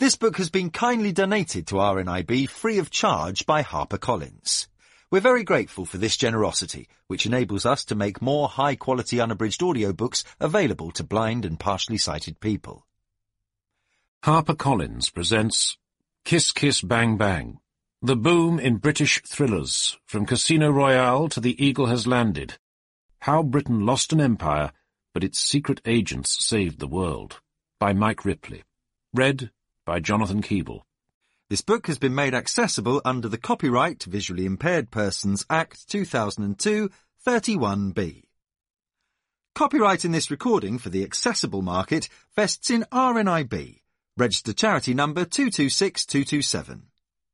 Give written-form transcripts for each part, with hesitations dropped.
This book has been kindly donated to RNIB free of charge by HarperCollins. We're very grateful for this generosity, which enables us to make more high-quality unabridged audiobooks available to blind and partially sighted people. HarperCollins presents Kiss Kiss Bang Bang, the boom in British thrillers, from Casino Royale to The Eagle Has Landed. How Britain Lost an Empire, but its secret agents saved the world, by Mike Ripley. Read by Jonathan Keeble. This book has been made accessible under the Copyright to Visually Impaired Persons Act 2002, 31B. Copyright in this recording for the accessible market vests in RNIB, registered charity number 226227.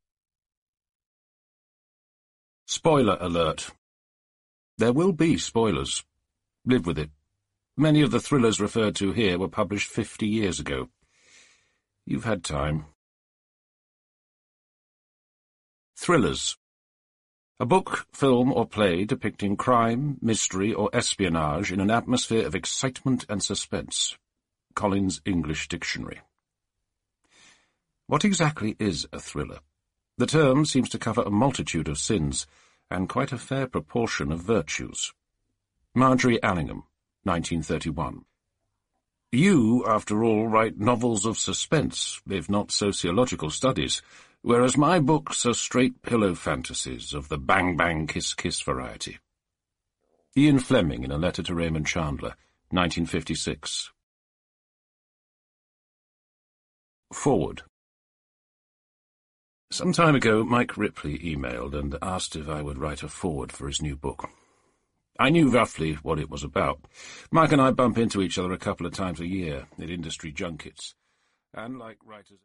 Spoiler alert. There will be spoilers. Live with it. Many of the thrillers referred to here were published 50 years ago. You've had time. Thrillers. A book, film or play depicting crime, mystery or espionage in an atmosphere of excitement and suspense. Collins English Dictionary. What exactly is a thriller? The term seems to cover a multitude of sins and quite a fair proportion of virtues. Marjorie Allingham, 1931. You, after all, write novels of suspense, if not sociological studies, whereas my books are straight pillow fantasies of the bang-bang-kiss-kiss variety. Ian Fleming in a letter to Raymond Chandler, 1956. Forward. Some time ago, Mike Ripley emailed and asked if I would write a foreword for his new book. I knew roughly what it was about. Mike and I bump into each other a couple of times a year at industry junkets, and like writers...